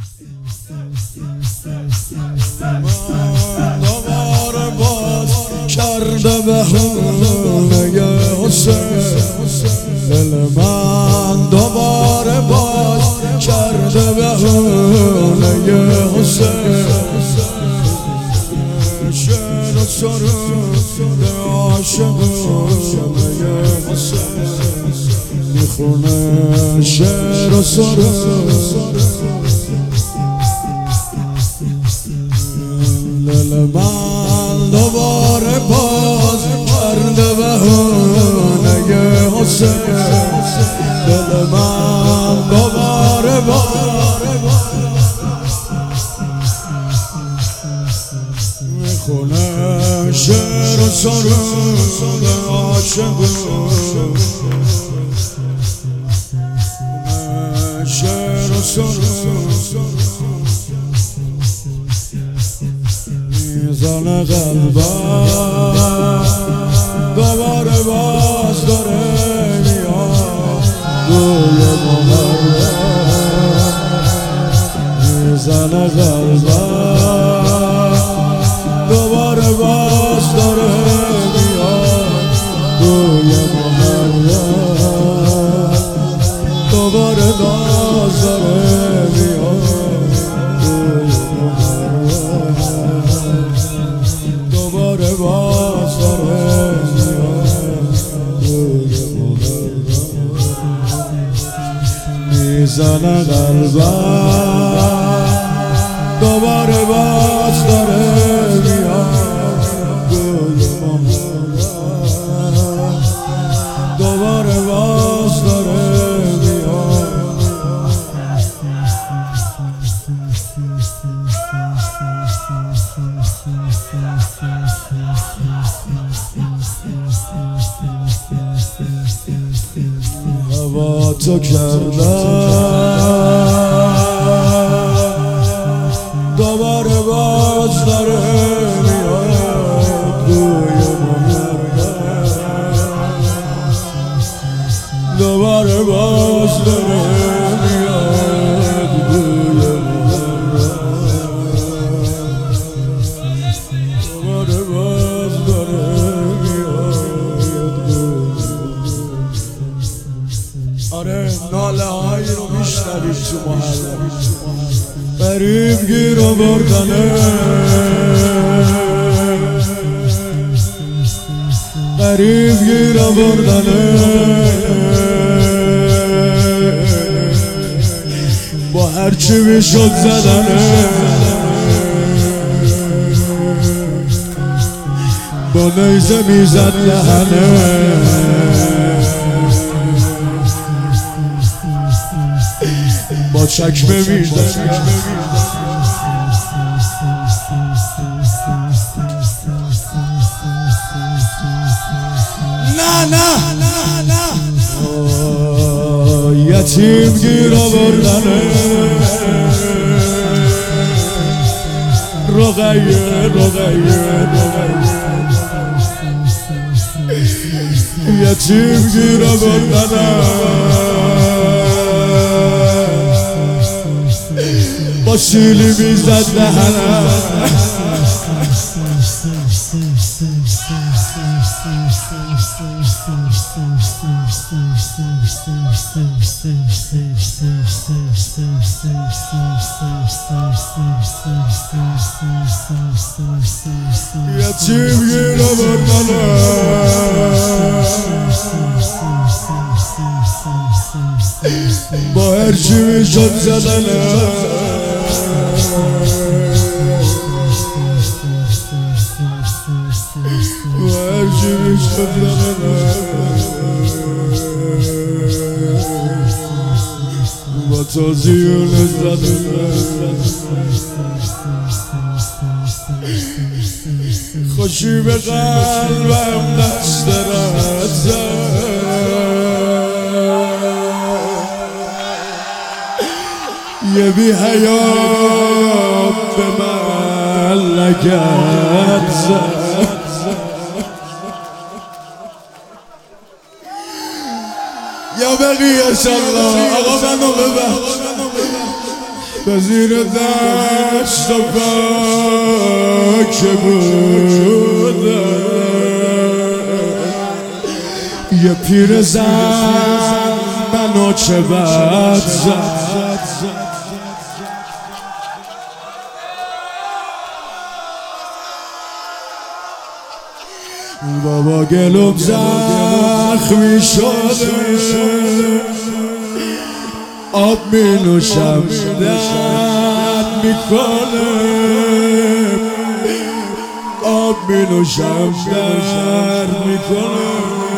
دوباره باز کرده بهونه حسین، دل من دوباره باز کرده بهونه حسین. شعر و سرود عاشقونه حسین میخونه، شعر و سرود دل من دوباره باز کرده بهونه حسین، دل من دوباره باز میخونه، شعر و سرود عاشقونه، شعر و سرود میزنه قلبم دوباره باز داره میاد روی محرم، میزنه قلبم دوباره باز داره میاد روی محرم، دوباره باز داره میاد روی محرم، دوباره باز داره میاد روی محرم. میزنه قلبم دوباره باز داره میاد روی محرم، دوباره باز داره میاد. هوا تو کردم دوباره باز داره میاد روی محرم، دوباره باز داره میاد روی محرم، دوباره باز داره میاد روی. آره ناله هایی رو میشنویم تو محرم، غریب گیر آوردنه، غریب گیر آوردنه، با هرچی میشد زدنه، با نیزه میزد دهنه، با چکمه میزد. نه نه نه نه یتیم گیر آوردنه، رقیه رقیه یتیم گیر آوردنه، با شیلی میزد دهنه، یتیم گیر آوردنه، با هرچی میشد زدنه، با هرچی میشد زدنه، با توزیون زدنه. خوشی به قلبم دست رد زد، یه بی حیات به من لگد زد. یا بقیه الله آقا منو ببخش، به زیر دست و پا که بوده یه پیر زن منو چه بد زد بابا گلوم زخمی شده آب می نوشم درد میکنه آب می نوشم درد میکنه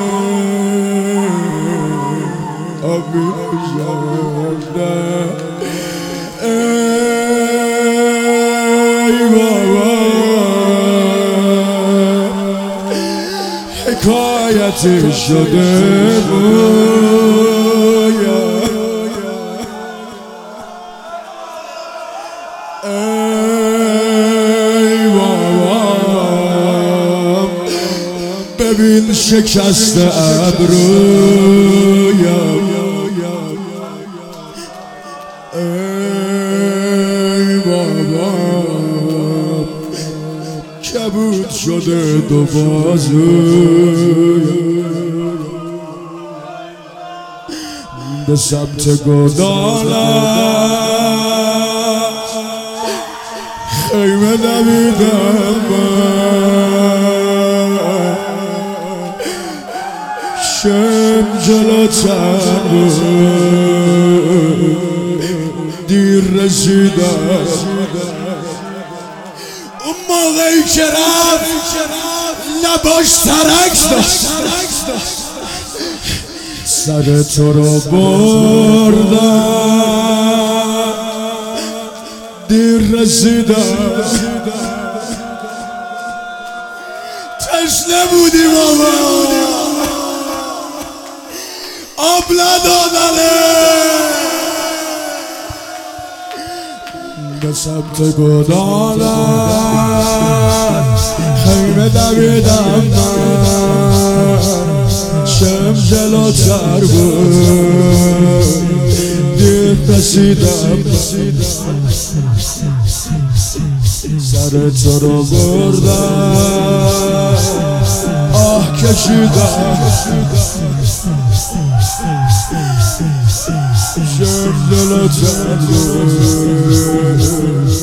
آب می نوشم درد ای بابا حکایتی شده ای بابا ببین شکست ابرویم ای بابا کبود شده دو بازویم به سمت گدالم خیمه دویدم من شم جلوتر بود دیر رسیدم اون موقعی که رفت لباش ترک داشت سر تو رو بردم دیر رسیدم تشنه بودی بابا آب ندادنه به سمت گدالت خیمه دویدم من شم جلوتر بود دیر رسیدم سر تو رو بردم آه کشیدم شم جلوتر بود